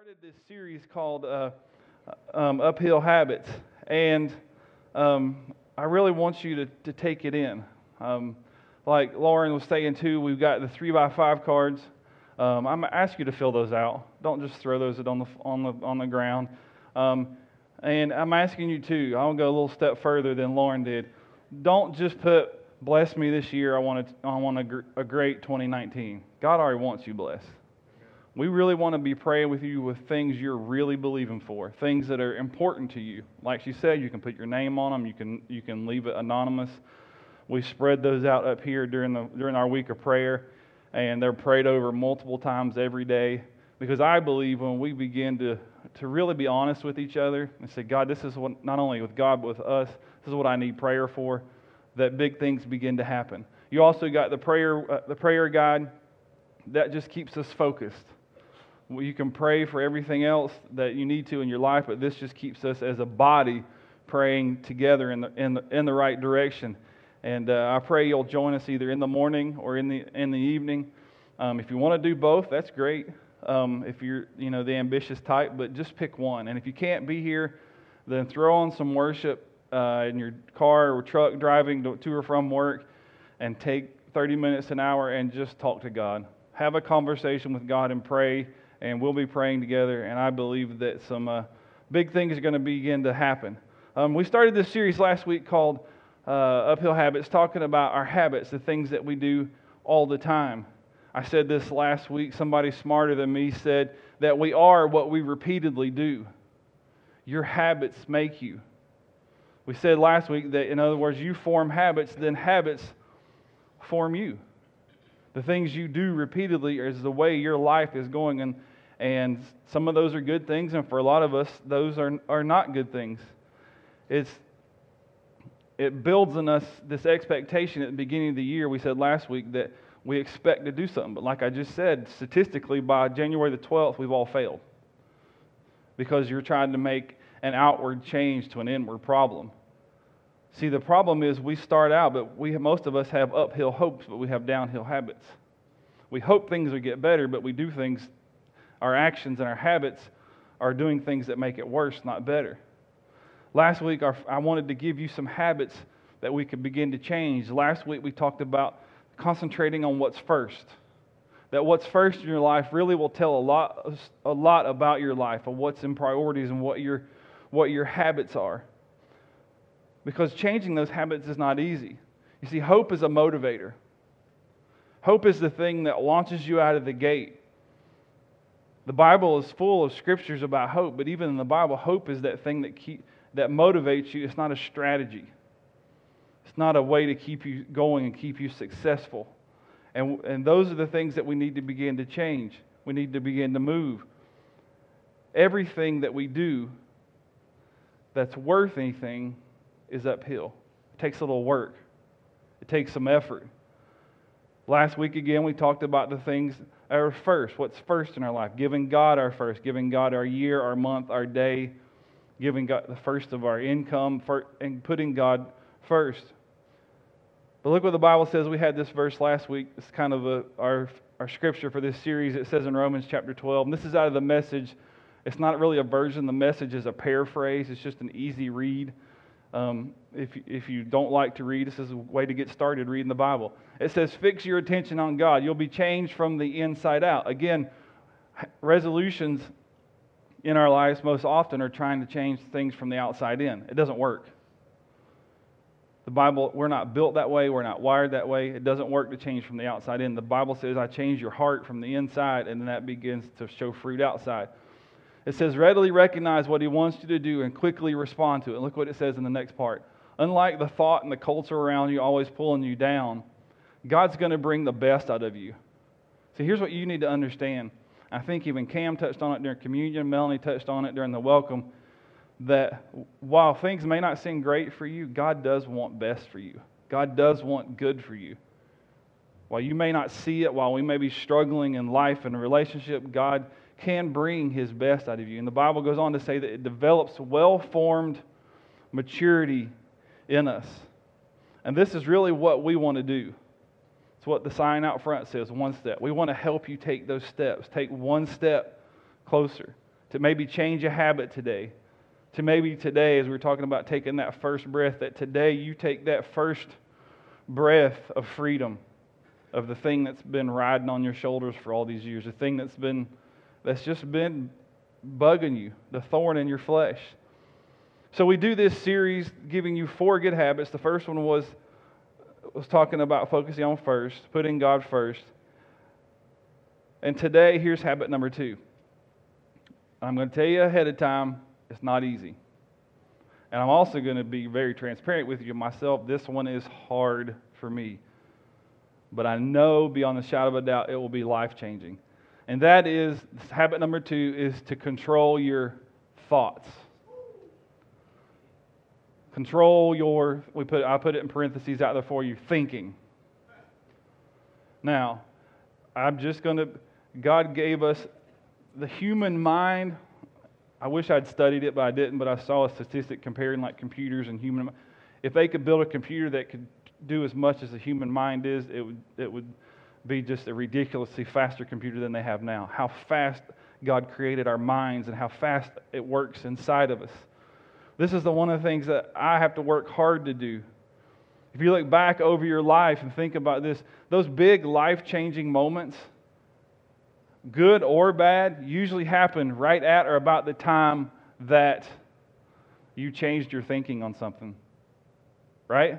started this series called Uphill Habits, and I really want you to take it in. Like Lauren was saying too, we've got the 3x5 cards. I'm gonna ask you to fill those out. Don't just throw those on the ground. And I'm asking you too. I'll go a little step further than Lauren did. Don't just put "bless me this year." I want a great 2019. God already wants you blessed. We really want to be praying with you with things you're really believing for, things that are important to you. Like she said, you can put your name on them. You can leave it anonymous. We spread those out up here during our week of prayer, and they're prayed over multiple times every day. Because I believe when we begin to really be honest with each other and say, God, this is what, not only with God but with us, this is what I need prayer for, that big things begin to happen. You also got the prayer guide that just keeps us focused. You can pray for everything else that you need to in your life, but this just keeps us as a body praying together in the right direction. And I pray you'll join us either in the morning or in the evening. If you want to do both, that's great. If you're the ambitious type, but just pick one. And if you can't be here, then throw on some worship in your car or truck driving to or from work, and take 30 minutes, an hour, and just talk to God. Have a conversation with God and pray. And we'll be praying together, and I believe that some big things are going to begin to happen. We started this series last week called Uphill Habits, talking about our habits, the things that we do all the time. I said this last week. Somebody smarter than me said that we are what we repeatedly do. Your habits make you. We said last week that, in other words, you form habits, then habits form you. The things you do repeatedly is the way your life is going, and some of those are good things, and for a lot of us, those are not good things. It builds in us this expectation at the beginning of the year. We said last week that we expect to do something, but like I just said, statistically, by January the 12th, we've all failed because you're trying to make an outward change to an inward problem. See, the problem is we start out, but most of us have uphill hopes, but we have downhill habits. We hope things will get better, but we do things, our actions and our habits are doing things that make it worse, not better. Last week, I wanted to give you some habits that we could begin to change. Last week, we talked about concentrating on what's first. That what's first in your life really will tell a lot about your life, of what's in priorities and what your habits are. Because changing those habits is not easy. You see, hope is a motivator. Hope is the thing that launches you out of the gate. The Bible is full of scriptures about hope, but even in the Bible, hope is that thing that motivates you. It's not a strategy. It's not a way to keep you going and keep you successful. And those are the things that we need to begin to change. We need to begin to move. Everything that we do that's worth anything is uphill. It takes a little work. It takes some effort. Last week again, we talked about the things that are first. What's first in our life? Giving God our first. Giving God our year, our month, our day. Giving God the first of our income and putting God first. But look what the Bible says. We had this verse last week. It's kind of our scripture for this series. It says in Romans chapter 12, and this is out of the Message. It's not really a version. The Message is a paraphrase. It's just an easy read. If you don't like to read, this is a way to get started reading the Bible. It says, fix your attention on God. You'll be changed from the inside out. Again, resolutions in our lives most often are trying to change things from the outside in. It doesn't work. The Bible, we're not built that way. We're not wired that way. It doesn't work to change from the outside in. The Bible says, I change your heart from the inside, and then that begins to show fruit outside. It says, readily recognize what He wants you to do and quickly respond to it. And look what it says in the next part. Unlike the thought and the culture around you always pulling you down, God's going to bring the best out of you. So here's what you need to understand. I think even Cam touched on it during communion. Melanie touched on it during the welcome. That while things may not seem great for you, God does want best for you. God does want good for you. While you may not see it, while we may be struggling in life and relationship, God can bring His best out of you. And the Bible goes on to say that it develops well-formed maturity in us. And this is really what we want to do. It's what the sign out front says, one step. We want to help you take those steps. Take one step closer. to maybe change a habit today, to maybe today, as we're talking about taking that first breath, that today you take that first breath of freedom, of the thing that's been riding on your shoulders for all these years, the thing that's just been bugging you, the thorn in your flesh. So we do this series giving you 4 good habits. The first one was talking about focusing on first, putting God first. And today, here's habit number 2. I'm going to tell you ahead of time, it's not easy. And I'm also going to be very transparent with you myself. This one is hard for me. But I know beyond the shadow of a doubt it will be life-changing. And that is, habit number 2 is to control your thoughts. Control your, I put it in parentheses out there for you, thinking. Now, God gave us the human mind. I wish I'd studied it, but I didn't. But I saw a statistic comparing like computers and human. If they could build a computer that could do as much as a human mind is, it would be just a ridiculously faster computer than they have now. How fast God created our minds and how fast it works inside of us. This is one of the things that I have to work hard to do. If you look back over your life and think about this, those big life-changing moments, good or bad, usually happen right at or about the time that you changed your thinking on something. Right?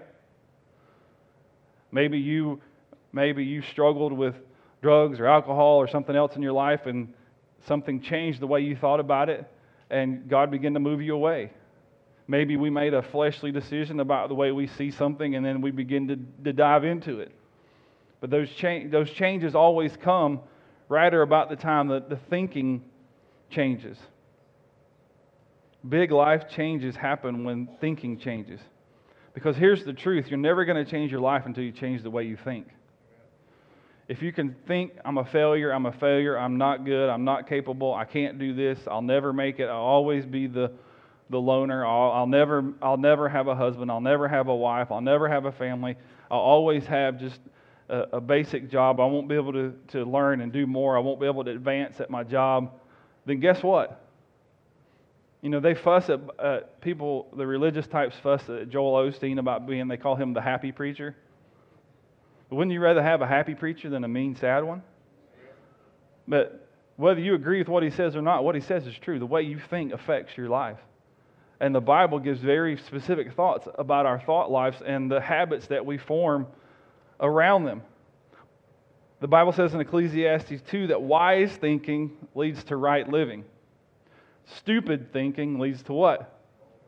Maybe you struggled with drugs or alcohol or something else in your life and something changed the way you thought about it and God began to move you away. Maybe we made a fleshly decision about the way we see something and then we begin to dive into it. But those changes always come right or about the time that the thinking changes. Big life changes happen when thinking changes. Because here's the truth, you're never going to change your life until you change the way you think. If you can think, I'm a failure, I'm not good, I'm not capable, I can't do this, I'll never make it, I'll always be the loner, I'll never have a husband, I'll never have a wife, I'll never have a family, I'll always have just a basic job, I won't be able to learn and do more, I won't be able to advance at my job, then guess what? You know, they fuss at people, the religious types fuss at Joel Osteen about they call him the happy preacher. But wouldn't you rather have a happy preacher than a mean, sad one? But whether you agree with what he says or not, what he says is true. The way you think affects your life. And the Bible gives very specific thoughts about our thought lives and the habits that we form around them. The Bible says in Ecclesiastes 2 that wise thinking leads to right living. Stupid thinking leads to what?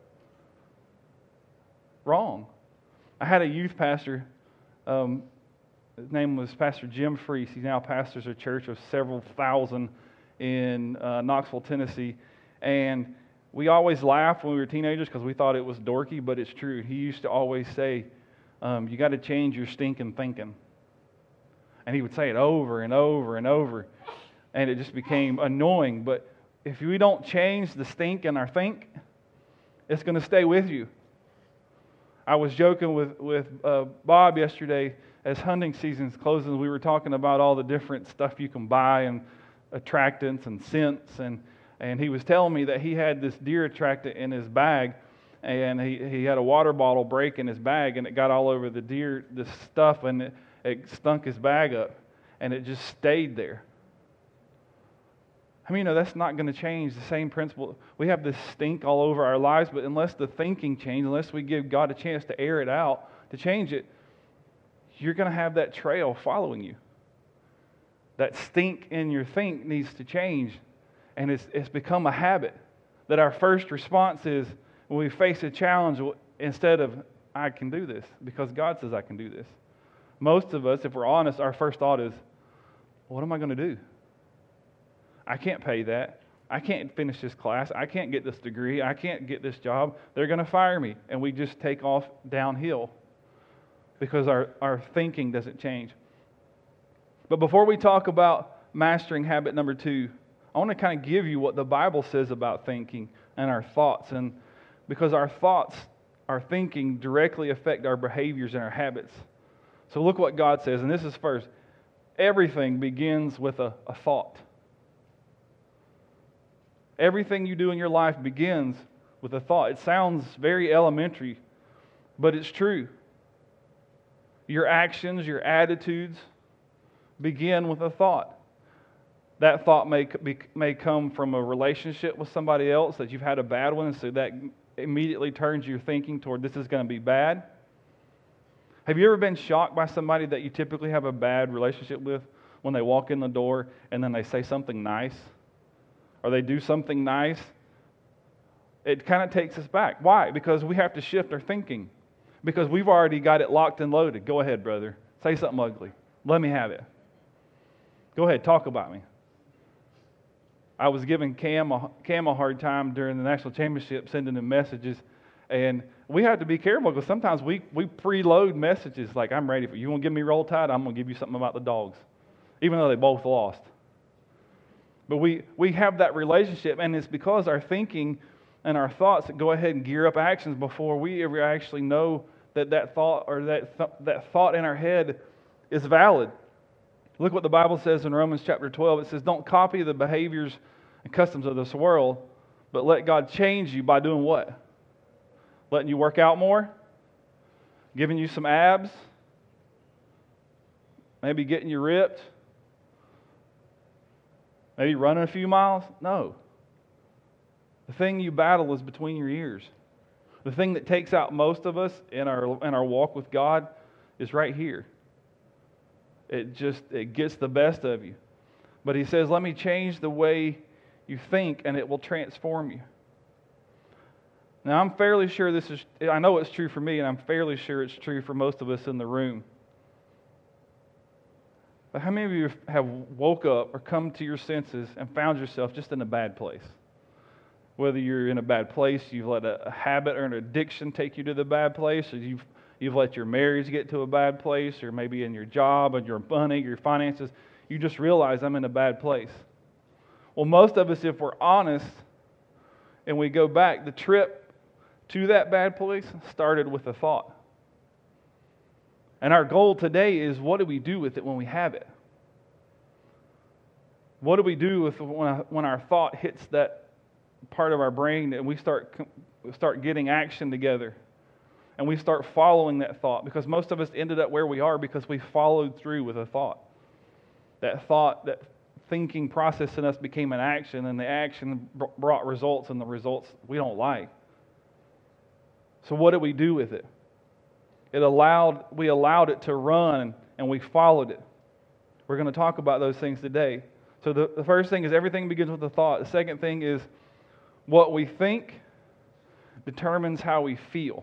Wrong. I had a youth pastor, his name was Pastor Jim Freese. He now pastors a church of several thousand in Knoxville, Tennessee. And we always laughed when we were teenagers because we thought it was dorky, but it's true. He used to always say, you got to change your stinking thinking. And he would say it over and over and over. And it just became annoying. But if we don't change the stink in our think, it's going to stay with you. I was joking with Bob yesterday as hunting season's closing. We were talking about all the different stuff you can buy and attractants and scents. And he was telling me that he had this deer attractant in his bag. And he had a water bottle break in his bag. And it got all over the deer, this stuff. And it stunk his bag up. And it just stayed there. I mean, that's not going to change the same principle. We have this stink all over our lives, but unless the thinking changes, unless we give God a chance to air it out, to change it, you're going to have that trail following you. That stink in your think needs to change, and it's become a habit that our first response is when we face a challenge, instead of, I can do this, because God says I can do this. Most of us, if we're honest, our first thought is, what am I going to do? I can't pay that. I can't finish this class. I can't get this degree. I can't get this job. They're going to fire me. And we just take off downhill because our thinking doesn't change. But before we talk about mastering habit number 2, I want to kind of give you what the Bible says about thinking and our thoughts. And because our thoughts, our thinking directly affect our behaviors and our habits. So look what God says. And this is first. Everything begins with a thought. Everything you do in your life begins with a thought. It sounds very elementary, but it's true. Your actions, your attitudes begin with a thought. That thought may come from a relationship with somebody else that you've had a bad one, and so that immediately turns your thinking toward this is going to be bad. Have you ever been shocked by somebody that you typically have a bad relationship with when they walk in the door and then they say something nice or they do something nice? It kind of takes us back. Why? Because we have to shift our thinking. Because we've already got it locked and loaded. Go ahead, brother. Say something ugly. Let me have it. Go ahead, talk about me. I was giving Cam a hard time during the national championship, sending him messages, and we have to be careful because sometimes we preload messages like, I'm ready for you. You want to give me Roll Tide? I'm going to give you something about the Dogs, even though they both lost. But we have that relationship, and it's because our thinking and our thoughts that go ahead and gear up actions before we ever actually know that thought or that thought in our head is valid. Look what the Bible says in Romans chapter 12. It says, don't copy the behaviors and customs of this world, but let God change you by doing what? Letting you work out more? Giving you some abs? Maybe getting you ripped? Maybe running a few miles? No. The thing you battle is between your ears. The thing that takes out most of us in our walk with God is right here. It gets the best of you. But he says, let me change the way you think and it will transform you. Now I'm fairly sure I know it's true for me, and I'm fairly sure it's true for most of us in the room. But how many of you have woke up or come to your senses and found yourself just in a bad place? Whether you're in a bad place, you've let a habit or an addiction take you to the bad place, or you've let your marriage get to a bad place, or maybe in your job and your money, your finances, you just realize I'm in a bad place. Well, most of us, if we're honest, and we go back, the trip to that bad place started with a thought. And our goal today is, what do we do with it when we have it? What do we do with when our thought hits that part of our brain and we start getting action together? And we start following that thought, because most of us ended up where we are because we followed through with a thought. That thought, that thinking process in us became an action, and the action brought results, and the results we don't like. So what did we do with it? We allowed it to run, and we followed it. We're going to talk about those things today. So the first thing is everything begins with a thought. The second thing is what we think determines how we feel.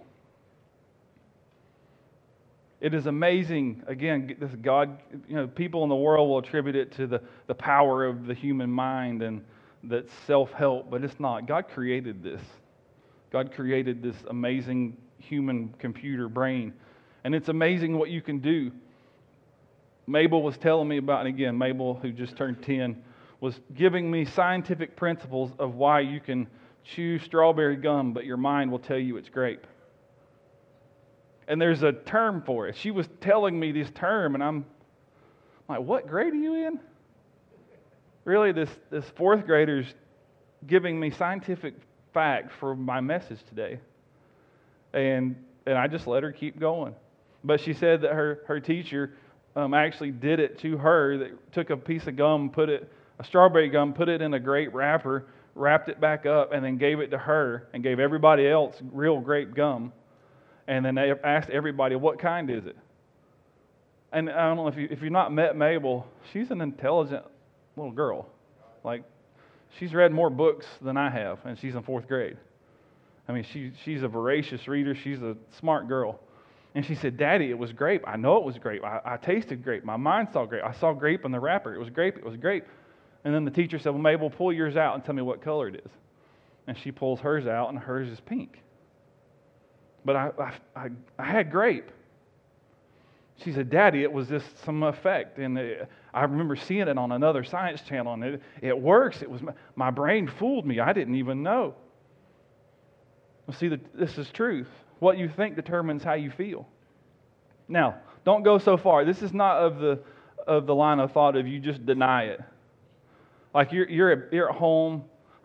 It is amazing, again, this God, people in the world will attribute it to the power of the human mind and that's self-help, but it's not. God created this. God created this amazing human computer brain, and it's amazing what you can do. Mabel was telling me about, and again, Mabel, who just turned 10, was giving me scientific principles of why you can chew strawberry gum, but your mind will tell you it's grape. And there's a term for it. She was telling me this term, and I'm like, what grade are you in? Really, this fourth grader's giving me scientific fact for my message today. And I just let her keep going. But she said that her teacher actually did it to her. That took a piece of gum, a strawberry gum, put it in a grape wrapper, wrapped it back up, and then gave it to her and gave everybody else real grape gum. And then they asked everybody, what kind is it? And I don't know if you've not met Mabel, she's an intelligent little girl. Like, she's read more books than I have, and she's in fourth grade. I mean, she's a voracious reader. She's a smart girl. And she said, Daddy, it was grape. I know it was grape. I tasted grape. My mind saw grape. I saw grape in the wrapper. It was grape. It was grape. And then the teacher said, well, Mabel, pull yours out and tell me what color it is. And she pulls hers out, and hers is pink. But I had grape. She said, Daddy, it was just some effect. And I remember seeing it on another science channel, and it works. It was my brain fooled me. I didn't even know. Well, see, this is truth. What you think determines how you feel. Now, don't go so far. This is not of the line of thought of you just deny it. Like you're at home,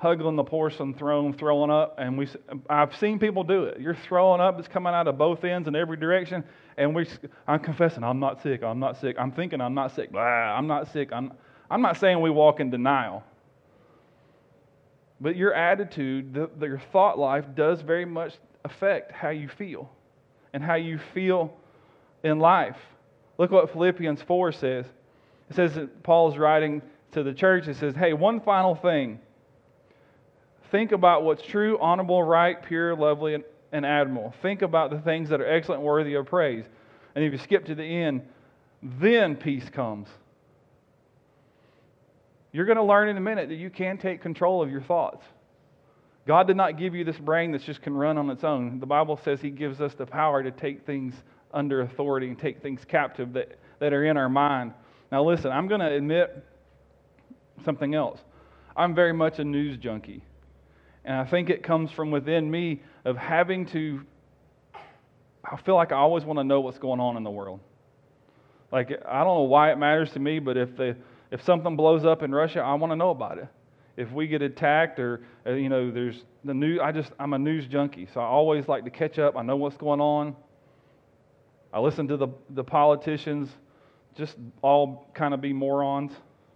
hugging the porcelain throne, throwing up, and I've seen people do it. You're throwing up, it's coming out of both ends in every direction, and I'm confessing, I'm not sick, I'm not sick. I'm thinking I'm not sick, blah, I'm not sick. I'm not saying we walk in denial. But your attitude, your thought life does very much affect how you feel and how you feel in life. Look what Philippians 4 says. It says that Paul's writing to the church. It says, hey, one final thing. Think about what's true, honorable, right, pure, lovely, and admirable. Think about the things that are excellent, worthy of praise. And if you skip to the end, then peace comes. You're going to learn in a minute that you can take control of your thoughts. God did not give you this brain that just can run on its own. The Bible says He gives us the power to take things under authority and take things captive that are in our mind. Now listen, I'm going to admit something else. I'm very much a news junkie. And I think it comes from within me of having to, I feel like I always want to know what's going on in the world. Like, I don't know why it matters to me, but if something blows up in Russia, I want to know about it. If we get attacked or, there's the news, I'm a news junkie. So I always like to catch up. I know what's going on. I listen to the politicians, just all kind of be morons.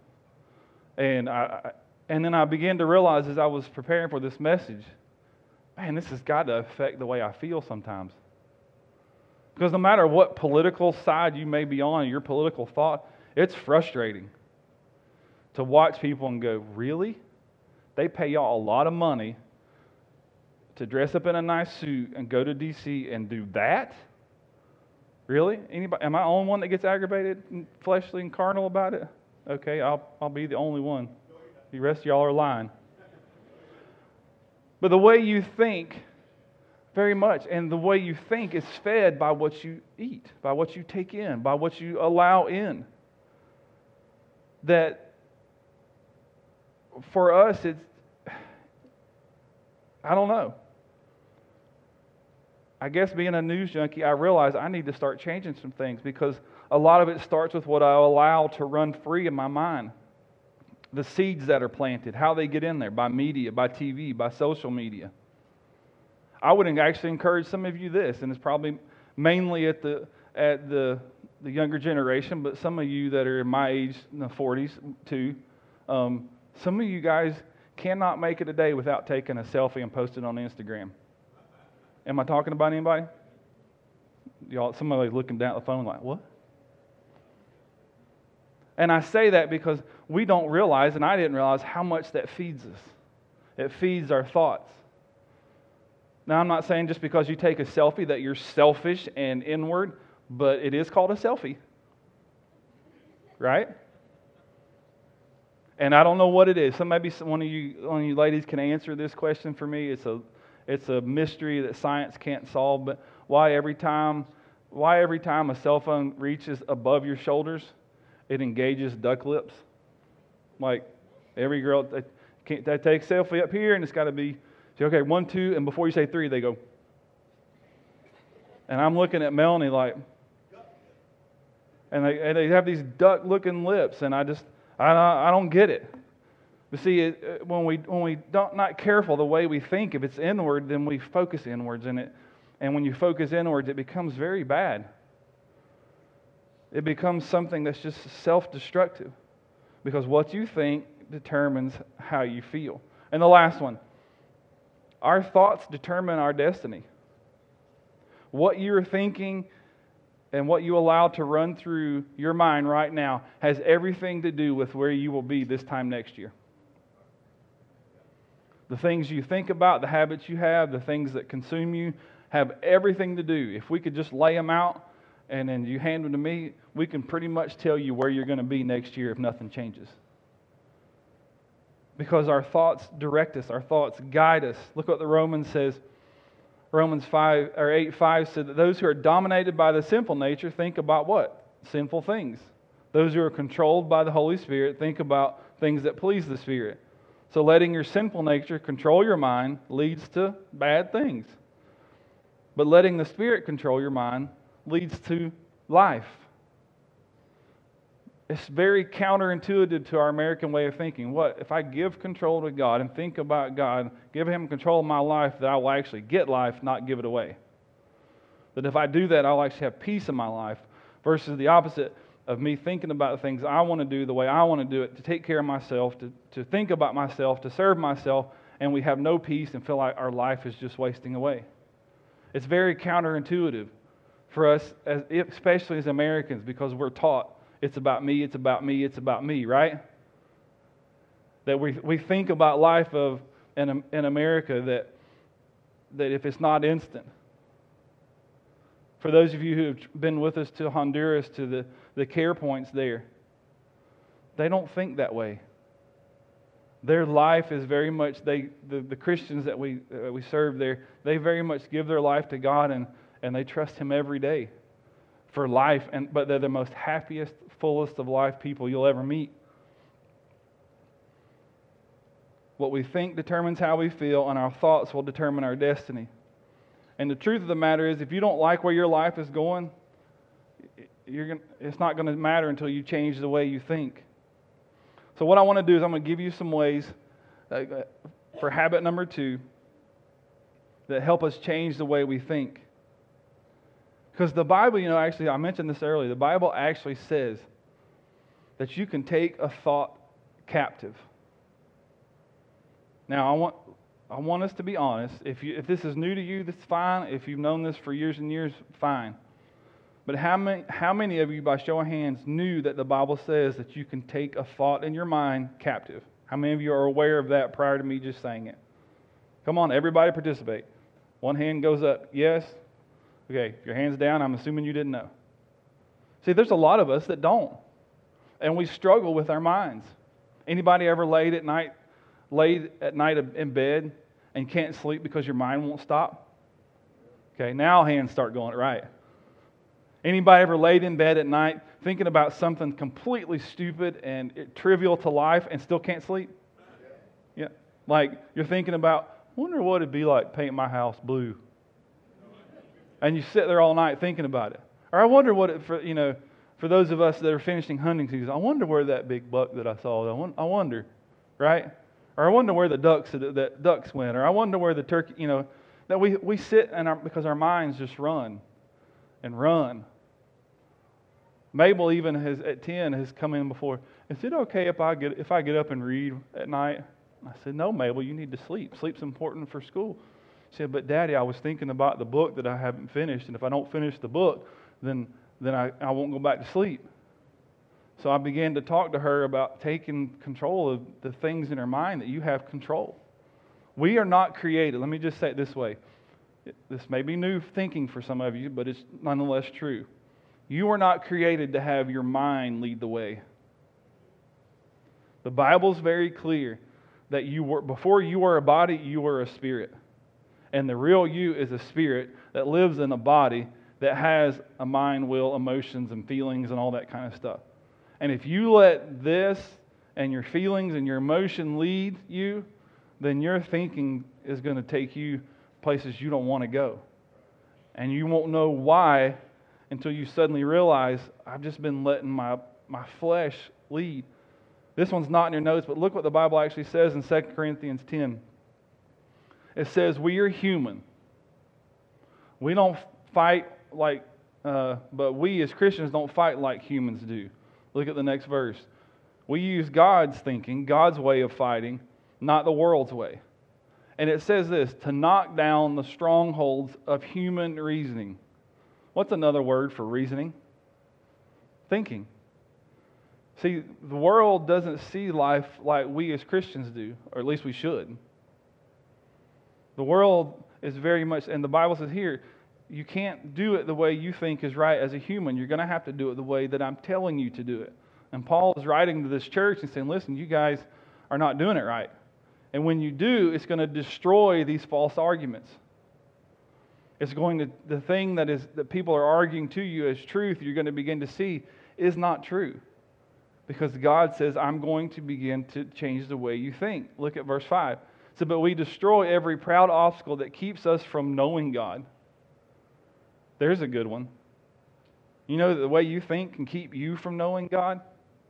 And then I began to realize as I was preparing for this message, man, this has got to affect the way I feel sometimes. Because no matter what political side you may be on, your political thought, it's frustrating to watch people and go, really? They pay y'all a lot of money to dress up in a nice suit and go to D.C. and do that? Really? Anybody? Am I the only one that gets aggravated and fleshly and carnal about it? Okay, I'll be the only one. The rest of y'all are lying. But the way you think, very much, and the way you think is fed by what you eat, by what you take in, by what you allow in. That for us, it's, I don't know. I guess being a news junkie, I realize I need to start changing some things because a lot of it starts with what I allow to run free in my mind. The seeds that are planted, how they get in there, by media, by TV, by social media. I would actually encourage some of you this, and it's probably mainly at the younger generation, but some of you that are in my age, in the 40s too, some of you guys cannot make it a day without taking a selfie and posting it on Instagram. Am I talking about anybody? Y'all, somebody's looking down at the phone like, what? And I say that because we don't realize, and I didn't realize, how much that feeds us. It feeds our thoughts. Now, I'm not saying just because you take a selfie that you're selfish and inward, but it is called a selfie. Right? And I don't know what it is. So maybe one of you ladies can answer this question for me. It's a mystery that science can't solve, but why every time a cell phone reaches above your shoulders, it engages duck lips? Like every girl, they take a selfie up here, and it's got to be, okay, 1, 2, and before you say 3, they go. And I'm looking at Melanie like, and they have these duck-looking lips, and I don't get it. But see, when we not careful the way we think, if it's inward, then we focus inwards in it, and when you focus inwards, it becomes very bad. It becomes something that's just self-destructive because what you think determines how you feel. And the last one, our thoughts determine our destiny. What you're thinking and what you allow to run through your mind right now has everything to do with where you will be this time next year. The things you think about, the habits you have, the things that consume you have everything to do. If we could just lay them out and then you hand them to me, we can pretty much tell you where you're going to be next year if nothing changes. Because our thoughts direct us, our thoughts guide us. Look what the Romans says. Romans 8:5 said that those who are dominated by the sinful nature think about what? Sinful things. Those who are controlled by the Holy Spirit think about things that please the Spirit. So letting your sinful nature control your mind leads to bad things. But letting the Spirit control your mind leads to life. It's very counterintuitive to our American way of thinking. What if I give control to God and think about God, give Him control of my life, that I will actually get life, not give it away? That if I do that, I'll actually have peace in my life, versus the opposite of me thinking about the things I want to do the way I want to do it, to take care of myself, to think about myself, to serve myself, and we have no peace and feel like our life is just wasting away. It's very counterintuitive for us, especially as Americans, because we're taught it's about me, it's about me, it's about me, right? That we think about life in America that if it's not instant. For those of you who have been with us to Honduras, to the care points there, they don't think that way. Their life is very much, the Christians that we serve there, they very much give their life to God and they trust Him every day for life, but they're the most happiest, fullest of life people you'll ever meet. What we think determines how we feel, and our thoughts will determine our destiny. And the truth of the matter is, if you don't like where your life is going, it's not going to matter until you change the way you think. So what I want to do is I'm going to give you some ways for habit number 2 that help us change the way we think. Because the Bible, actually, I mentioned this earlier, the Bible actually says that you can take a thought captive. Now, I want us to be honest. If this is new to you, that's fine. If you've known this for years and years, fine. But how many of you, by show of hands, knew that the Bible says that you can take a thought in your mind captive? How many of you are aware of that prior to me just saying it? Come on, everybody participate. One hand goes up. Yes? Okay, if your hand's down, I'm assuming you didn't know. See, there's a lot of us that don't. And we struggle with our minds. Anybody ever laid at night in bed and can't sleep because your mind won't stop? Okay, now hands start going, right. Anybody ever laid in bed at night thinking about something completely stupid and trivial to life and still can't sleep? Yeah. Like you're thinking about, I wonder what it'd be like painting my house blue. And you sit there all night thinking about it. Or I wonder for those of us that are finishing hunting season, I wonder where that big buck that I saw, I wonder, right? Or I wonder where the ducks went. Or I wonder where the turkey, that we sit because our minds just run and run. Mabel even at 10 has come in before. Is it okay if I get up and read at night? I said, no, Mabel, you need to sleep. Sleep's important for school. She said, but Daddy, I was thinking about the book that I haven't finished, and if I don't finish the book, then I won't go back to sleep. So I began to talk to her about taking control of the things in her mind that you have control. We are not created. Let me just say it this way. This may be new thinking for some of you, but it's nonetheless true. You are not created to have your mind lead the way. The Bible's very clear that before you were a body, you were a spirit. And the real you is a spirit that lives in a body that has a mind, will, emotions, and feelings and all that kind of stuff. And if you let this and your feelings and your emotion lead you, then your thinking is going to take you places you don't want to go. And you won't know why until you suddenly realize, I've just been letting my flesh lead. This one's not in your notes, but look what the Bible actually says in 2 Corinthians 10. It says, we are human. We don't fight but we as Christians don't fight like humans do. Look at the next verse. We use God's thinking, God's way of fighting, not the world's way. And it says this, to knock down the strongholds of human reasoning. What's another word for reasoning? Thinking. See, the world doesn't see life like we as Christians do, or at least we should. The world is very much, and the Bible says here, you can't do it the way you think is right as a human. You're going to have to do it the way that I'm telling you to do it. And Paul is writing to this church and saying, listen, you guys are not doing it right. And when you do, it's going to destroy these false arguments. It's going to, the thing that people are arguing to you as truth, you're going to begin to see is not true. Because God says, I'm going to begin to change the way you think. Look at verse 5. So, but we destroy every proud obstacle that keeps us from knowing God. There's a good one. You know that the way you think can keep you from knowing God?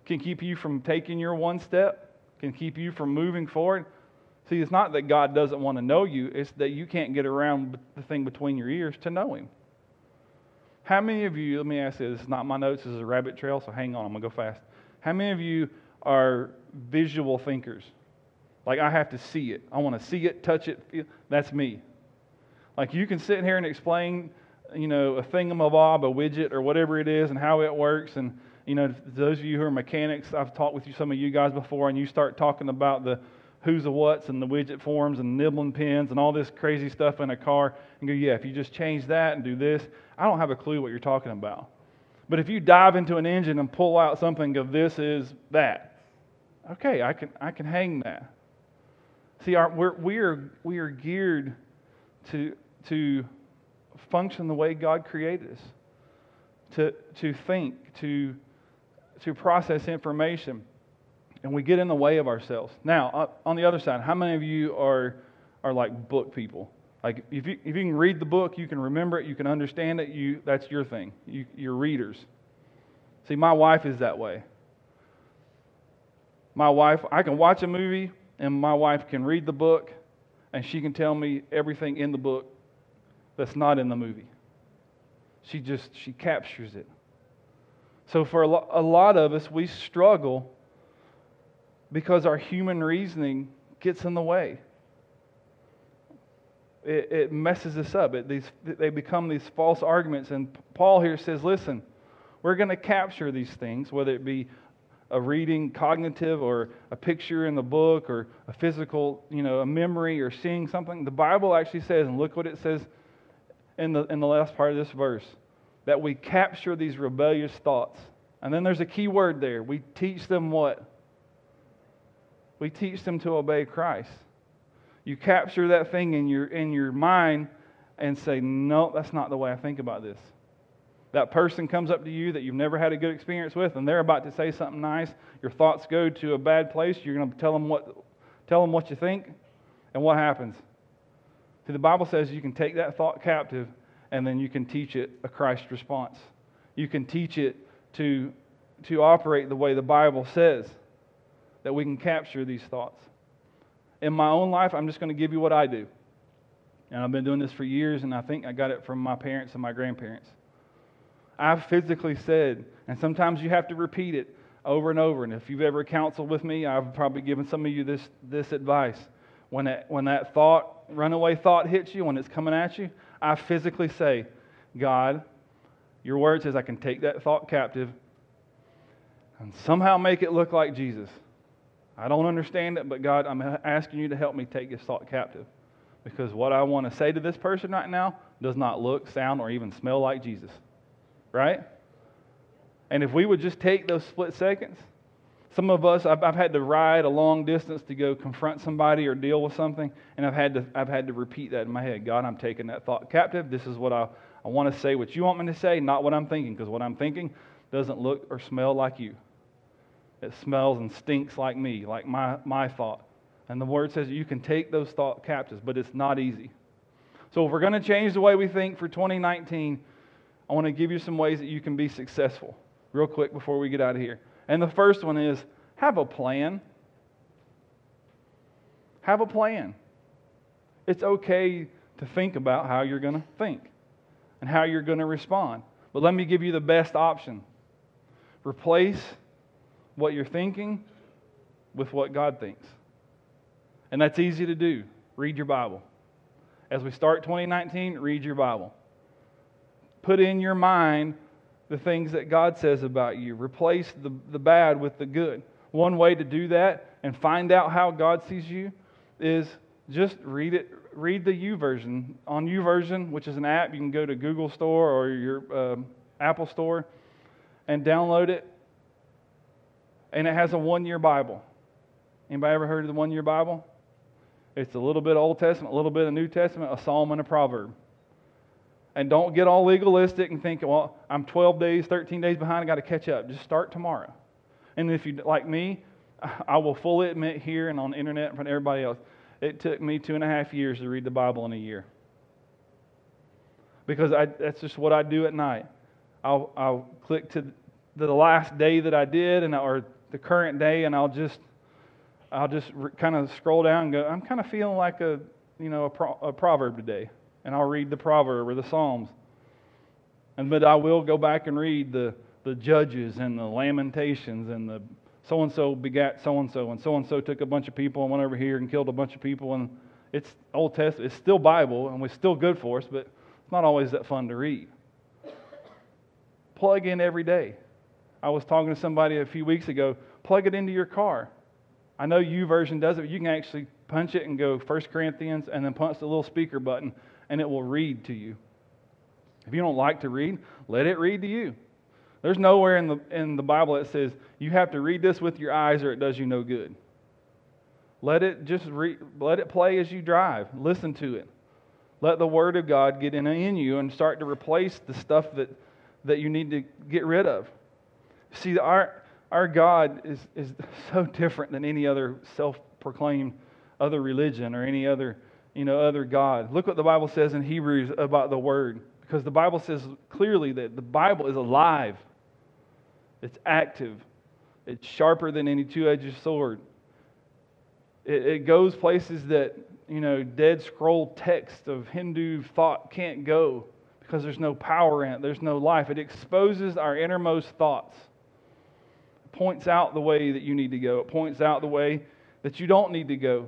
can keep you from taking your one step, can keep you from moving forward. See, it's not that God doesn't want to know you, it's that you can't get around the thing between your ears to know Him. How many of you, let me ask you, this is not my notes, this is a rabbit trail, so hang on, I'm going to go fast. How many of you are visual thinkers? Like, I have to see it. I want to see it, touch it, feel. That's me. Like, you can sit here and explain, a thingamabob, a widget, or whatever it is, and how it works. And, those of you who are mechanics, I've talked with some of you guys before, and you start talking about the who's the what's and the widget forms and nibbling pins and all this crazy stuff in a car, and go, yeah, if you just change that and do this, I don't have a clue what you're talking about. But if you dive into an engine and pull out something of this is that, okay, I can hang that. See, we are geared to function the way God created us, to think, to process information, and we get in the way of ourselves. Now, on the other side, how many of you are like book people? Like, if you can read the book, you can remember it, you can understand it, that's your thing. You're readers. See, my wife is that way. My wife, I can watch a movie, and my wife can read the book, and she can tell me everything in the book that's not in the movie. She captures it. So for a lot of us, we struggle because our human reasoning gets in the way. It messes us up. They become these false arguments. And Paul here says, listen, we're going to capture these things, whether it be a reading, cognitive, or a picture in the book, or a physical, a memory, or seeing something. The Bible actually says, and look what it says in the last part of this verse, that we capture these rebellious thoughts. And then there's a key word there. We teach them what? We teach them to obey Christ. You capture that thing in your mind and say, no, that's not the way I think about this. That person comes up to you that you've never had a good experience with, and they're about to say something nice. Your thoughts go to a bad place. You're going to tell them what you think, and what happens? See, the Bible says you can take that thought captive, and then you can teach it a Christ response. You can teach it to operate the way the Bible says, that we can capture these thoughts. In my own life, I'm just going to give you what I do. And I've been doing this for years, and I think I got it from my parents and my grandparents. I've physically said, and sometimes you have to repeat it over and over, and if you've ever counseled with me, I've probably given some of you this advice. When that runaway thought hits you, when it's coming at you, I physically say, God, your word says I can take that thought captive and somehow make it look like Jesus. I don't understand it, but God, I'm asking you to help me take this thought captive. Because what I want to say to this person right now does not look, sound, or even smell like Jesus. Right? And if we would just take those split seconds, some of us, I've had to ride a long distance to go confront somebody or deal with something, and I've had to repeat that in my head. God, I'm taking that thought captive. This is what I want to say, what you want me to say, not what I'm thinking, because what I'm thinking doesn't look or smell like you. It smells and stinks like me, like my thought. And the Word says you can take those thought captives, but it's not easy. So if we're going to change the way we think for 2019, I want to give you some ways that you can be successful real quick before we get out of here. And the first one is have a plan. Have a plan. It's okay to think about how you're going to think and how you're going to respond. But let me give you the best option. Replace what you're thinking with what God thinks. And that's easy to do. Read your Bible. As we start 2019, read your Bible. Put in your mind the things that God says about you. Replace the bad with the good. One way to do that and find out how God sees you is just read it. Read the YouVersion. On YouVersion, which is an app, you can go to Google Store or your Apple Store and download it. And it has a one-year Bible. Anybody ever heard of the one-year Bible? It's a little bit of Old Testament, a little bit of New Testament, a psalm, and a proverb. And don't get all legalistic and think, well, I'm 12 days, 13 days behind, I got to catch up. Just start tomorrow. And if you like me, I will fully admit here and on the internet in front of everybody else, it took me 2.5 years to read the Bible in a year. Because that's just what I do at night. I'll click to the last day that I did, or the current day, and I'll just kind of scroll down and go, I'm kind of feeling like a proverb today, and I'll read the proverb or the Psalms. But I will go back and read the Judges and the Lamentations and the so-and-so begat so-and-so, and so-and-so took a bunch of people and went over here and killed a bunch of people. And it's Old Testament. It's still Bible, and it's still good for us, but it's not always that fun to read. Plug in every day. I was talking to somebody a few weeks ago. Plug it into your car. I know YouVersion does it, but you can actually punch it and go 1 Corinthians and then punch the little speaker button, and it will read to you. If you don't like to read, let it read to you. There's nowhere in the Bible that says you have to read this with your eyes or it does you no good. Let it play as you drive. Listen to it. Let the Word of God get in you and start to replace the stuff that you need to get rid of. See, our God is so different than any other self-proclaimed other religion or any other God. Look what the Bible says in Hebrews about the Word. Because the Bible says clearly that the Bible is alive. It's active. It's sharper than any two-edged sword. It goes places that, dead scroll text of Hindu thought can't go because there's no power in it. There's no life. It exposes our innermost thoughts. It points out the way that you need to go. It points out the way that you don't need to go.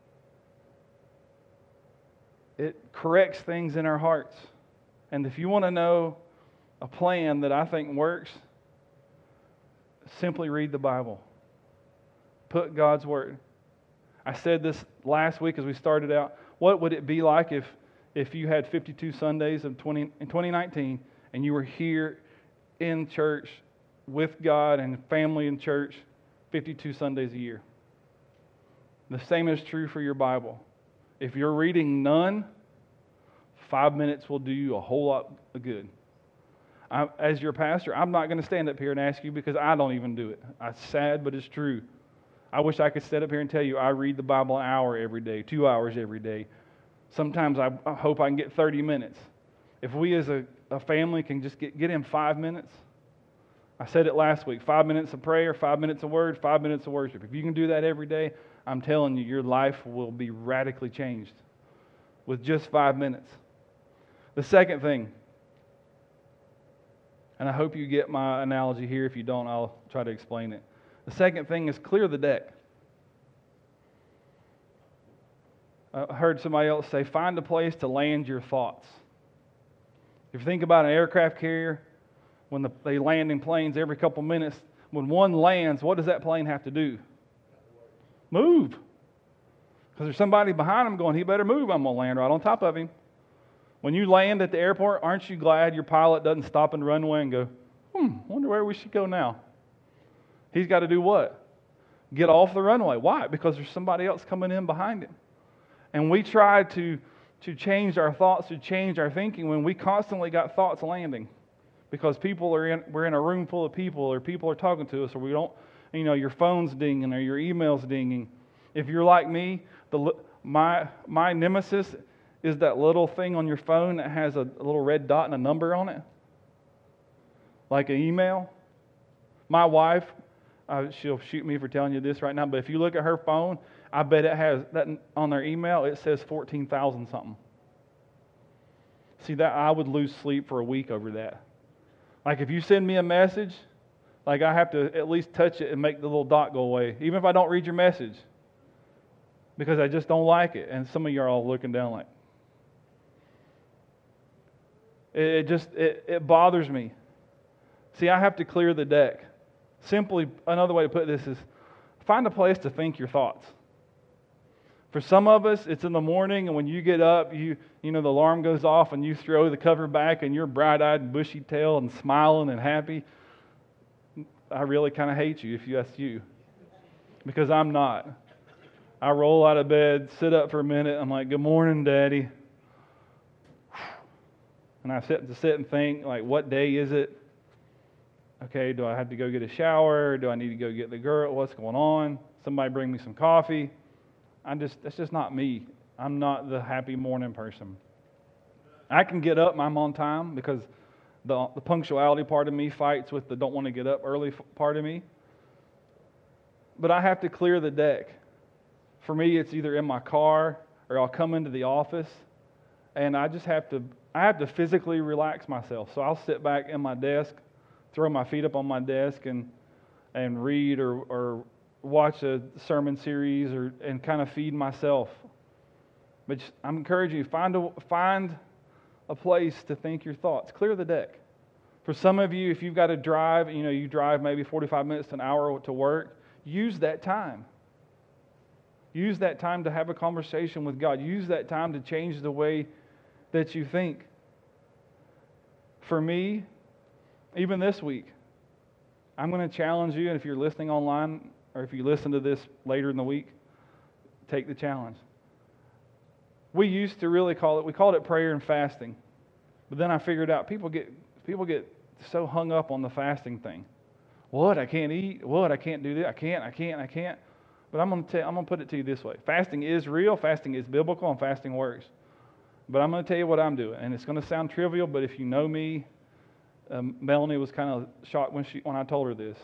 It corrects things in our hearts. And if you want to know a plan that I think works, simply read the Bible. Put God's Word. I said this last week as we started out. What would it be like if you had 52 Sundays in 2019 and you were here in church with God and family in church 52 Sundays a year? The same is true for your Bible. If you're reading none, 5 minutes will do you a whole lot of good. As your pastor, I'm not going to stand up here and ask you because I don't even do it. It's sad, but it's true. I wish I could stand up here and tell you I read the Bible an hour every day, 2 hours every day. Sometimes I hope I can get 30 minutes. If we as a family can just get in 5 minutes, I said it last week, 5 minutes of prayer, 5 minutes of word, 5 minutes of worship. If you can do that every day, I'm telling you, your life will be radically changed with just 5 minutes. The second thing, and I hope you get my analogy here. If you don't, I'll try to explain it. The second thing is clear the deck. I heard somebody else say, find a place to land your thoughts. If you think about an aircraft carrier, when they land in planes every couple minutes, when one lands, what does that plane have to do? Move. Because there's somebody behind him going, he better move, I'm going to land right on top of him. When you land at the airport, aren't you glad your pilot doesn't stop in the runway and go, wonder where we should go now? He's got to do what? Get off the runway. Why? Because there's somebody else coming in behind him. And we try to change our thoughts, to change our thinking when we constantly got thoughts landing. Because we're in a room full of people, or people are talking to us, or we don't, your phone's dinging or your email's dinging. If you're like me, my nemesis is that little thing on your phone that has a little red dot and a number on it, like an email. My wife, she'll shoot me for telling you this right now, but if you look at her phone, I bet it has that on their email. It says 14,000 something. See, that I would lose sleep for a week over that. Like if you send me a message, like I have to at least touch it and make the little dot go away, even if I don't read your message, because I just don't like it. And some of you are all looking down like, it bothers me. See, I have to clear the deck. Simply, another way to put this is find a place to think your thoughts. For some of us, it's in the morning, and when you get up, the alarm goes off, and you throw the cover back, and you're bright-eyed and bushy-tailed and smiling and happy. I really kind of hate you if that's you, because I'm not. I roll out of bed, sit up for a minute, I'm like, good morning, Daddy. And I sit and think, like, what day is it? Okay, do I have to go get a shower? Do I need to go get the girl? What's going on? Somebody bring me some coffee. That's just not me. I'm not the happy morning person. I can get up and I'm on time because the punctuality part of me fights with the don't want to get up early part of me. but I have to clear the deck. For me, it's either in my car or I'll come into the office, and I have to physically relax myself. So I'll sit back in my desk, throw my feet up on my desk, and read or watch a sermon series and kind of feed myself. But I'm encouraging you, find a place to think your thoughts. Clear the deck. For some of you, if you've got to drive, you drive maybe 45 minutes to an hour to work, use that time. Use that time to have a conversation with God. Use that time to change the way that you think. For me, even this week, I'm going to challenge you, and if you're listening online or if you listen to this later in the week, take the challenge. We used to we called it prayer and fasting. But then I figured out people get so hung up on the fasting thing. What? I can't eat. What? I can't do this. I can't. But I'm going to put it to you this way. Fasting is real, fasting is biblical, and fasting works. But I'm going to tell you what I'm doing. And it's going to sound trivial, but if you know me, Melanie was kind of shocked when I told her this.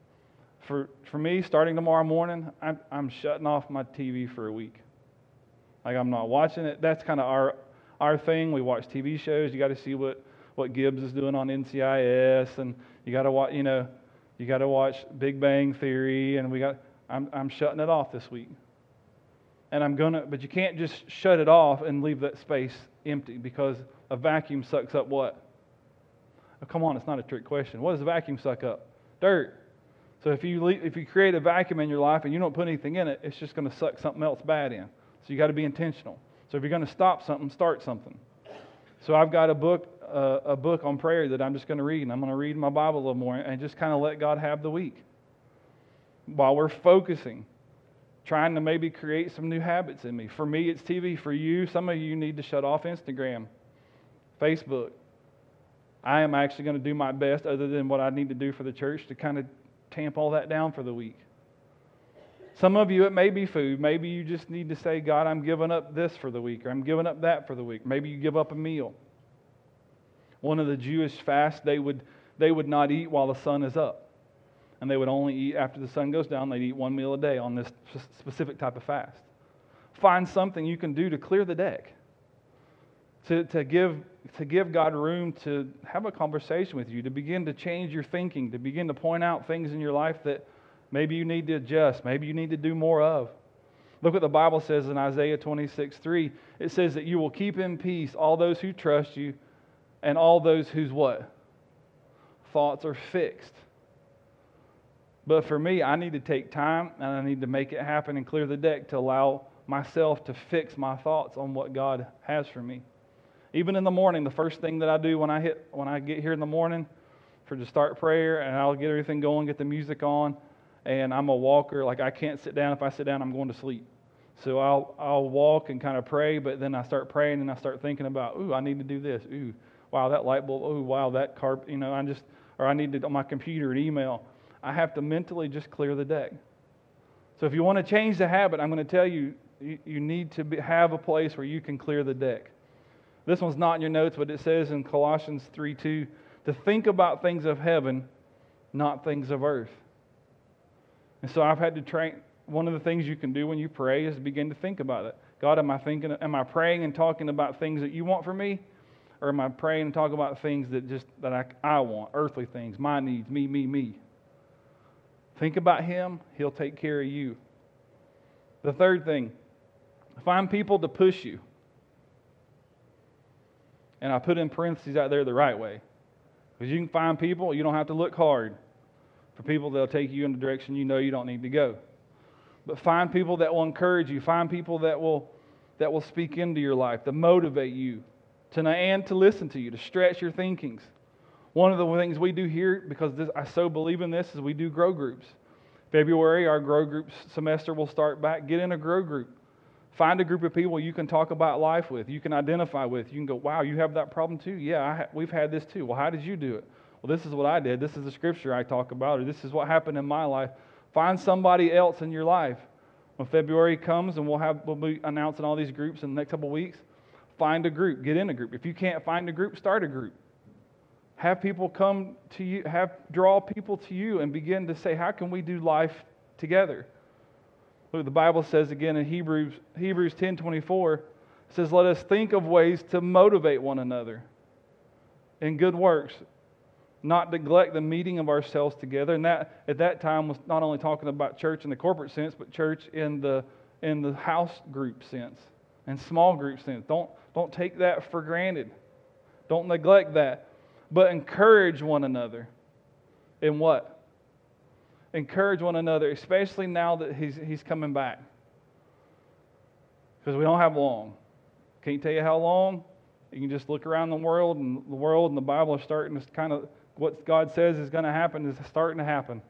For me, starting tomorrow morning, I'm shutting off my TV for a week. Like, I'm not watching it. That's kind of our thing. We watch TV shows. You got to see what Gibbs is doing on NCIS, and you got to watch Big Bang Theory, and I'm shutting it off this week. And but you can't just shut it off and leave that space empty, because a vacuum sucks up what? Oh, come on, it's not a trick question. What does a vacuum suck up? Dirt. So if you create a vacuum in your life and you don't put anything in it, it's just going to suck something else bad in. So you got to be intentional. So if you're going to stop something, start something. So I've got a book on prayer that I'm just going to read, and I'm going to read my Bible a little more and just kind of let God have the week. While we're focusing, trying to maybe create some new habits in me. For me, it's TV. For you, some of you need to shut off Instagram, Facebook. I am actually going to do my best, other than what I need to do for the church, to kind of tamp all that down for the week. Some of you, it may be food. Maybe you just need to say, God, I'm giving up this for the week, or I'm giving up that for the week. Maybe you give up a meal. One of the Jewish fasts, they would not eat while the sun is up. And they would only eat after the sun goes down. They'd eat one meal a day on this specific type of fast. Find something you can do to clear the deck. To give God room to have a conversation with you, to begin to change your thinking, to begin to point out things in your life that maybe you need to adjust, maybe you need to do more of. Look what the Bible says in Isaiah 26:3. It says that you will keep in peace all those who trust you, and all those whose what? Thoughts are fixed. But for me, I need to take time, and I need to make it happen and clear the deck to allow myself to fix my thoughts on what God has for me. Even in the morning, the first thing that I do when I get here in the morning to start prayer, and I'll get everything going, get the music on, and I'm a walker. Like, I can't sit down. If I sit down, I'm going to sleep. So I'll walk and kind of pray, but then I start praying and I start thinking about, I need to do this. Wow, that light bulb. Wow, that carpet. I need to on my computer, an email. I have to mentally just clear the deck. So if you want to change the habit, I'm going to tell you, you need to have a place where you can clear the deck. This one's not in your notes, but it says in Colossians 3:2, to think about things of heaven, not things of earth. And so I've had to train. One of the things you can do when you pray is begin to think about it. God, am I praying and talking about things that you want from me? Or am I praying and talking about things that I want, earthly things, my needs, me? Think about Him, He'll take care of you. The third thing, find people to push you. And I put in parentheses out there the right way. Because you can find people, you don't have to look hard for people that'll take you in the direction you know you don't need to go. But find people that will encourage you. Find people that will speak into your life, to motivate you, and to listen to you, to stretch your thinkings. One of the things we do here, because I so believe in this, is we do grow groups. February, our grow group semester will start back. Get in a grow group. Find a group of people you can talk about life with, you can identify with. You can go, wow, you have that problem too? Yeah, we've had this too. Well, how did you do it? Well, this is what I did. This is the scripture I talk about, or this is what happened in my life. Find somebody else in your life. When February comes and we'll be announcing all these groups in the next couple of weeks, find a group. Get in a group. If you can't find a group, start a group. Have people come to you, draw people to you and begin to say, how can we do life together. Look, the Bible says again in Hebrews 10:24, it says, let us think of ways to motivate one another in good works, not neglect the meeting of ourselves together. And that at that time was not only talking about church in the corporate sense, but church in the house group sense and small group sense. Don't take that for granted. Don't neglect that. But encourage one another. In what? Encourage one another, especially now that he's coming back. Because we don't have long. Can't tell you how long. You can just look around the world and the Bible is starting to kind of, what God says is going to happen is starting to happen.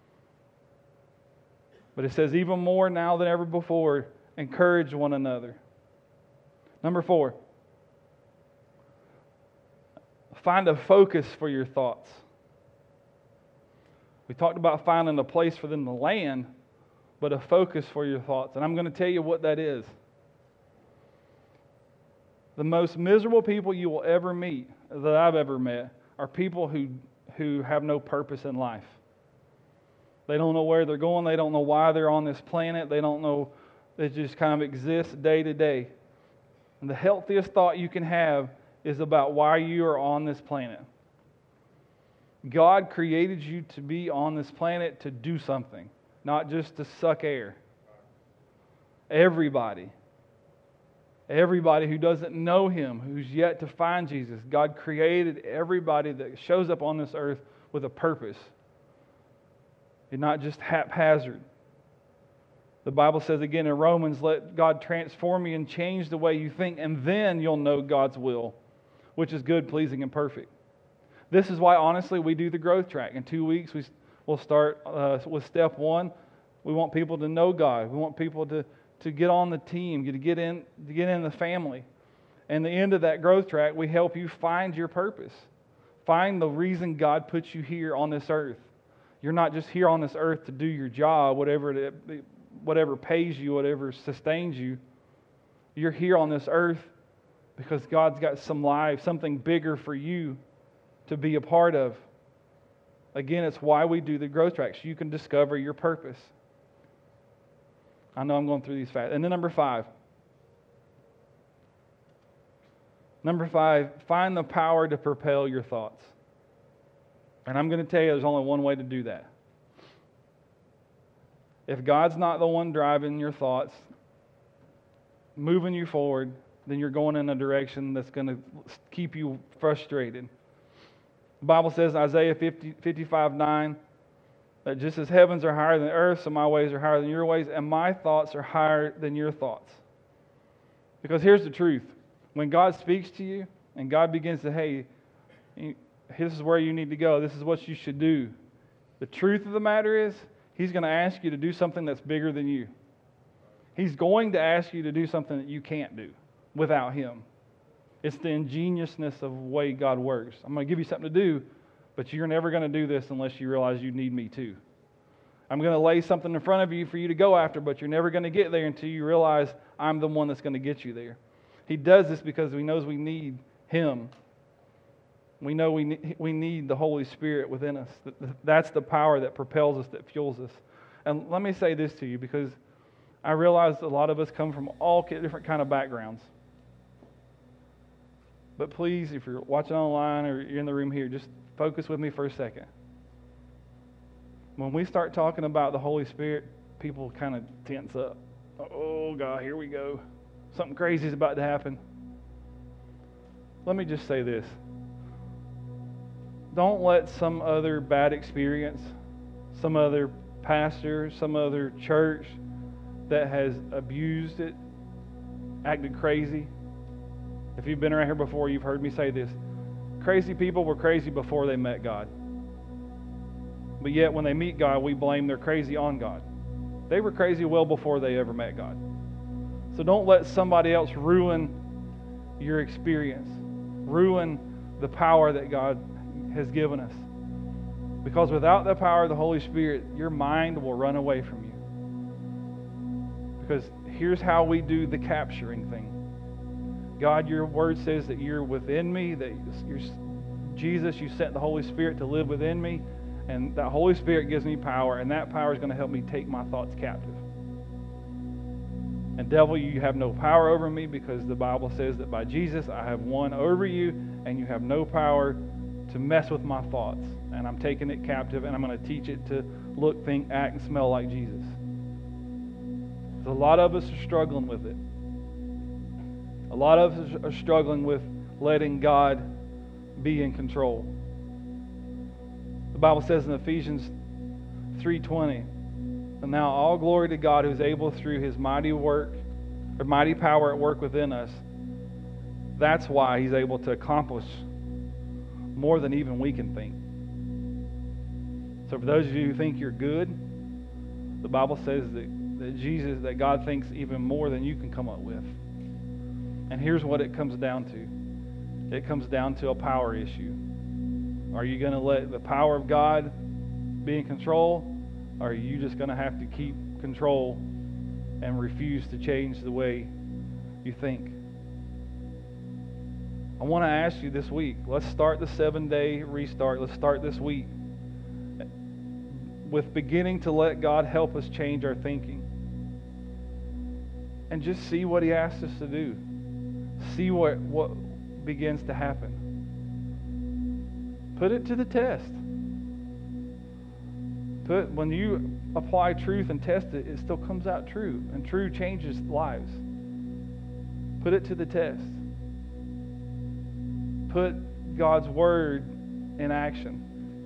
But it says even more now than ever before, encourage one another. Number 4, find a focus for your thoughts. We talked about finding a place for them to land, but a focus for your thoughts. And I'm going to tell you what that is. The most miserable people you will ever meet, that I've ever met, are people who have no purpose in life. They don't know where they're going. They don't know why they're on this planet. They don't know. They just kind of exist day to day. And the healthiest thought you can have is about why you are on this planet. God created you to be on this planet to do something, not just to suck air. Everybody who doesn't know Him, who's yet to find Jesus, God created everybody that shows up on this earth with a purpose. And not just haphazard. The Bible says again in Romans, let God transform you and change the way you think, and then you'll know God's will, which is good, pleasing, and perfect. This is why, honestly, we do the growth track. In 2 weeks, we'll start with step 1. We want people to know God. We want people to get on the team, to get in the family. And the end of that growth track, we help you find your purpose. Find the reason God put you here on this earth. You're not just here on this earth to do your job, whatever pays you, whatever sustains you. You're here on this earth because God's got something bigger for you to be a part of. Again, it's why we do the growth track, so you can discover your purpose. I know I'm going through these fast. And then number 5. Find the power to propel your thoughts. And I'm going to tell you there's only one way to do that. If God's not the one driving your thoughts, moving you forward, then you're going in a direction that's going to keep you frustrated. The Bible says, Isaiah 55:9, that just as heavens are higher than the earth, so my ways are higher than your ways, and my thoughts are higher than your thoughts. Because here's the truth. When God speaks to you, and God begins to, hey, this is where you need to go, this is what you should do. The truth of the matter is, He's going to ask you to do something that's bigger than you. He's going to ask you to do something that you can't do without Him. It's the ingeniousness of the way God works. I'm going to give you something to do, but you're never going to do this unless you realize you need me too. I'm going to lay something in front of you for you to go after, but you're never going to get there until you realize I'm the one that's going to get you there. He does this because He knows we need Him. We know we need the Holy Spirit within us. That's the power that propels us, that fuels us. And let me say this to you, because I realize a lot of us come from all different kind of backgrounds. But please, if you're watching online or you're in the room here, just focus with me for a second. When we start talking about the Holy Spirit, people kind of tense up. Oh, God, here we go. Something crazy is about to happen. Let me just say this. Don't let some other bad experience, some other pastor, some other church that has abused it, acted crazy. If you've been around here before, you've heard me say this. Crazy people were crazy before they met God. But yet when they meet God, we blame their crazy on God. They were crazy well before they ever met God. So don't let somebody else ruin your experience, ruin the power that God has given us. Because without the power of the Holy Spirit, your mind will run away from you. Because here's how we do the capturing thing. God, your word says that you're within me, that Jesus, you sent the Holy Spirit to live within me, And that Holy Spirit gives me power, and that power is going to help me take my thoughts captive. And devil, you have no power over me, because the Bible says that by Jesus I have won over you, and you have no power to mess with my thoughts. And I'm taking it captive, and I'm going to teach it to look, think, act, and smell like Jesus. So a lot of us are struggling with it. A lot of us are struggling with letting God be in control. The Bible says in Ephesians 3:20, and now all glory to God, who is able through his mighty power at work within us. That's why he's able to accomplish more than even we can think. So for those of you who think you're good, the Bible says that God thinks even more than you can come up with. And here's what it comes down to. It comes down to a power issue. Are you going to let the power of God be in control? Or are you just going to have to keep control and refuse to change the way you think? I want to ask you this week, let's start the 7-day restart. Let's start this week with beginning to let God help us change our thinking. And just see what he asks us to do. See what begins to happen. Put it to the test. When you apply truth and test it, it still comes out true. And true changes lives. Put it to the test. Put God's word in action.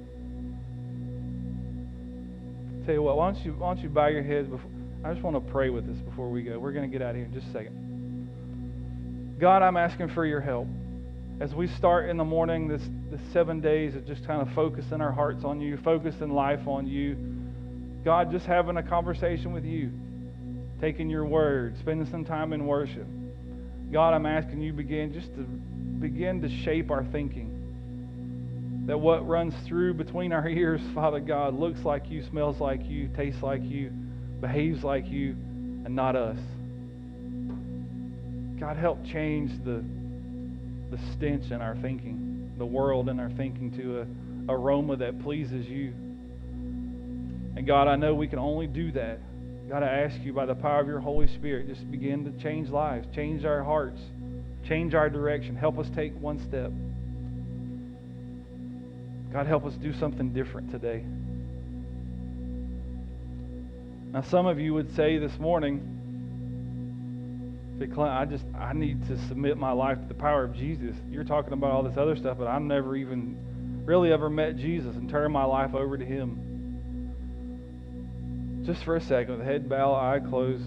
Tell you what, why don't you bow your heads before. I just want to pray with us before we go. We're going to get out of here in just a second. God, I'm asking for your help. As we start in the morning, this 7 days of just kind of focusing our hearts on you, focusing life on you. God, just having a conversation with you, taking your word, spending some time in worship. God, I'm asking you begin to shape our thinking. That what runs through between our ears, Father God, looks like you, smells like you, tastes like you, behaves like you, and not us. God, help change the stench in our thinking, the world in our thinking, to an aroma that pleases you. And God, I know we can only do that. God, I ask you by the power of your Holy Spirit, just begin to change lives, change our hearts, change our direction. Help us take one step. God, help us do something different today. Now, some of you would say this morning, Clint, I need to submit my life to the power of Jesus. You're talking about all this other stuff, but I've never even really ever met Jesus and turned my life over to him. Just for a second, with head bowed, eye closed.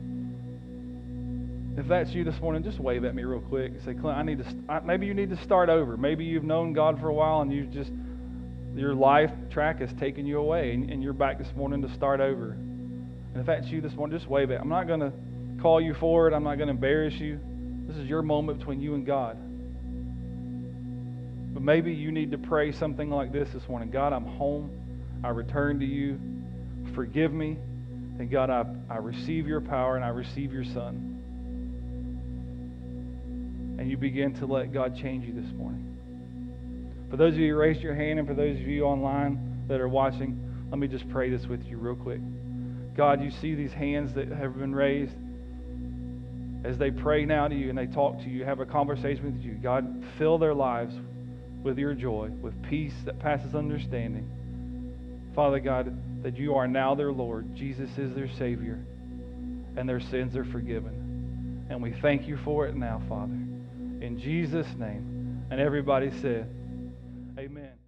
If that's you this morning, just wave at me real quick and say, Clint, maybe you need to start over. Maybe you've known God for a while and your life track has taken you away and you're back this morning to start over. And if that's you this morning, just wave at me. I'm not going to call you forward. I'm not going to embarrass you. This is your moment between you and God. But maybe you need to pray something like this morning. God, I'm home. I return to you. Forgive me. And God, I receive your power and I receive your Son. And you begin to let God change you this morning. For those of you who raised your hand and for those of you online that are watching, let me just pray this with you real quick. God, you see these hands that have been raised. As they pray now to you and they talk to you, have a conversation with you, God, fill their lives with your joy, with peace that passes understanding. Father God, that you are now their Lord. Jesus is their Savior, and their sins are forgiven. And we thank you for it now, Father. In Jesus' name. And everybody said, amen.